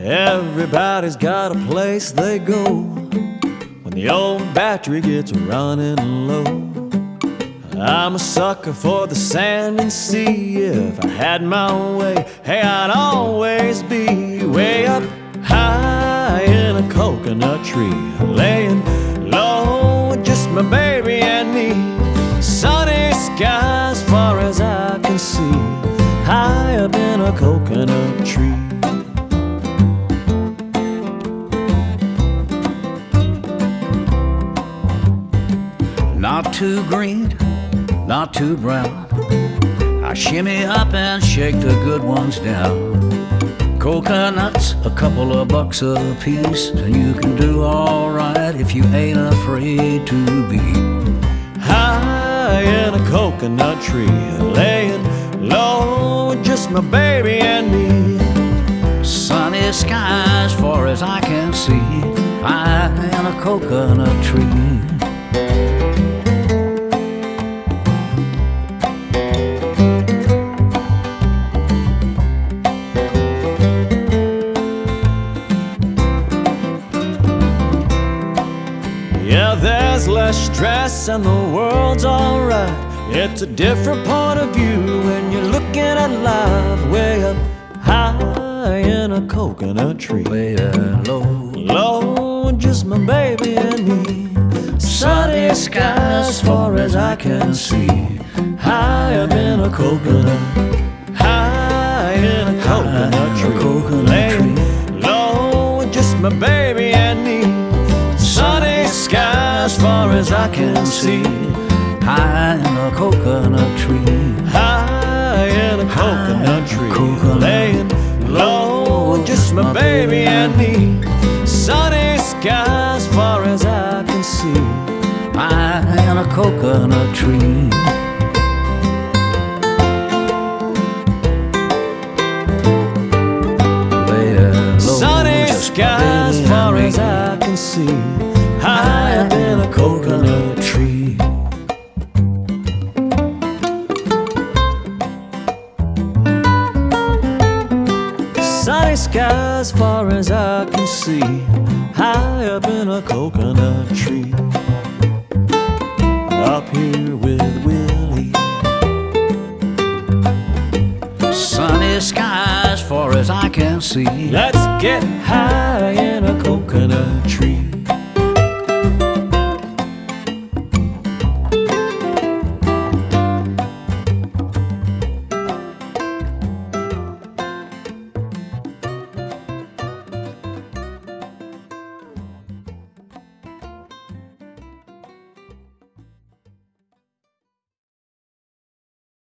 Everybody's got a place they go when the old battery gets running low. I'm a sucker for the sand and sea. If I had my way, hey, I'd always be way up high in a coconut tree, laying low with just my baby and me. Sunny skies far as I can see, high up in a coconut tree. Not too green, not too brown. I shimmy up and shake the good ones down. Coconuts, a couple of bucks a piece, and you can do alright if you ain't afraid to be high in a coconut tree, laying low with just my baby and me. Sunny skies far as I can see, high in a coconut tree. Yeah, there's less stress and the world's alright. It's a different point of view when you're looking at life way up high in a coconut tree, Laying low, low, just my baby and me. sunny skies far as I can see, High up in a coconut, high in a coconut tree, coconut laying tree. low, just my baby and me. Sunny skies far as I can see, high in a coconut tree. high in a coconut tree, coconut. laying low, just my baby and me. Sunny skies far as I can see, High in a coconut tree. Laying low, sunny just my skies baby far and as me. I can see, high up in a coconut tree. Sunny skies far as I can see, high up in a coconut tree. Up here with Willie. Sunny skies far as I can see. Let's get high in a coconut tree.